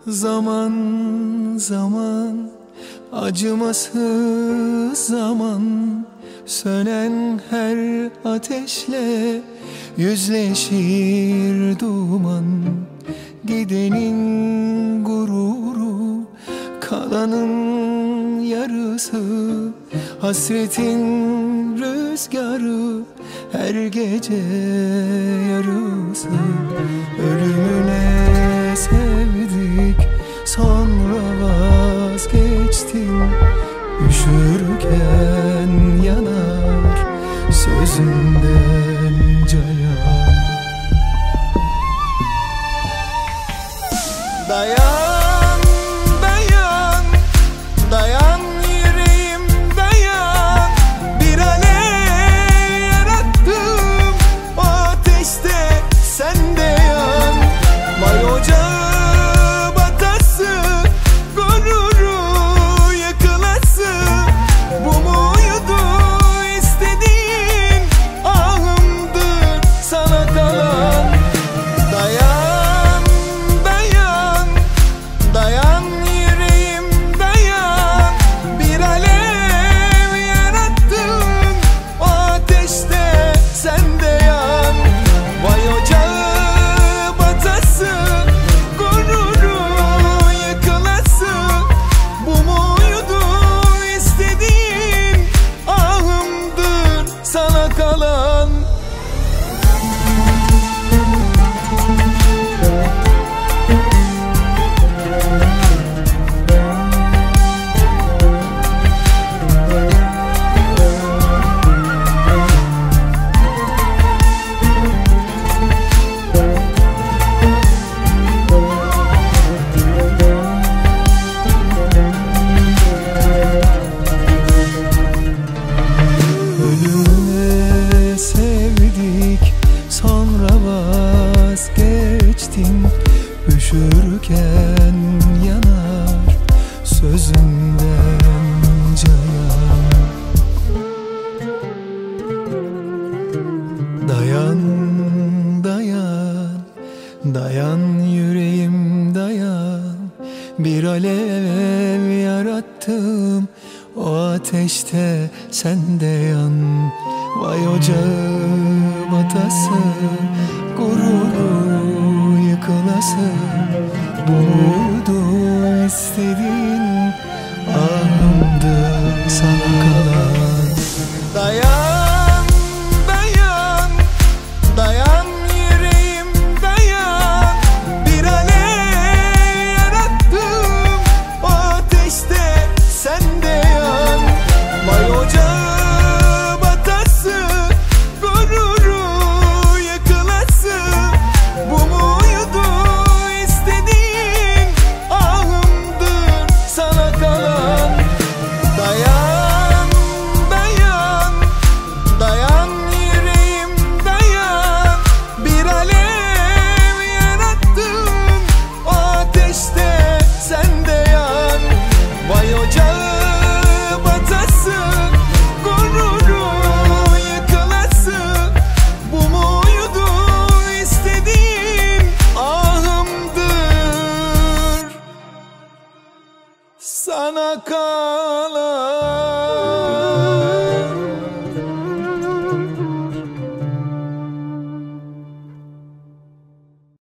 Zaman zaman, acımasız zaman, sönen her ateşle yüzleşir duman. Gidenin gururu, kalanın yarısı, hasretin rüzgarı, her gece yarısı. Ölümüne sevdik, sonra vazgeçtim. Üşürken yanar, sözünden cayar. Dayan, dayan, dayan yüreğim dayan. Bir alev yarattım, o ateşte sen de yan. Vay ocağı batası, gururu yakılası. Bu muydu istediğin, ahımdır sana kalan. Dayan, dayan, dayan yüreğim dayan. Bir alev yarattın, o ateşte sen de yan. Vay ocağı batası, gururu yakılası. Bu muydu istediğin, ahımdır sana kalan. Ölümüne sevdik, sonra vazgeçtim. Üşürken yanar, sözünden cayar. Dayan, dayan, dayan yüreğim dayan. Bir alev yarattım, o ateşte sen de yan. Vay ocağı batası, gururu yıkılası. Bu muydu istediğin, ahımdı sana kalan. Dayan, dayan, dayan yüreğim dayan. Bir alev yarattım, o ateşte sen de yan. Vay ocağı batası, gururu yakılası. Bu muydu istediğin, ahımdır sana kalan. Dayan, dayan, dayan yüreğim dayan. Bir alev yarattım, o ateşte sen de yan. Vay ocağı batası, gururu yıkılası. Bu muydu istediğin, ahımdır sana kalan.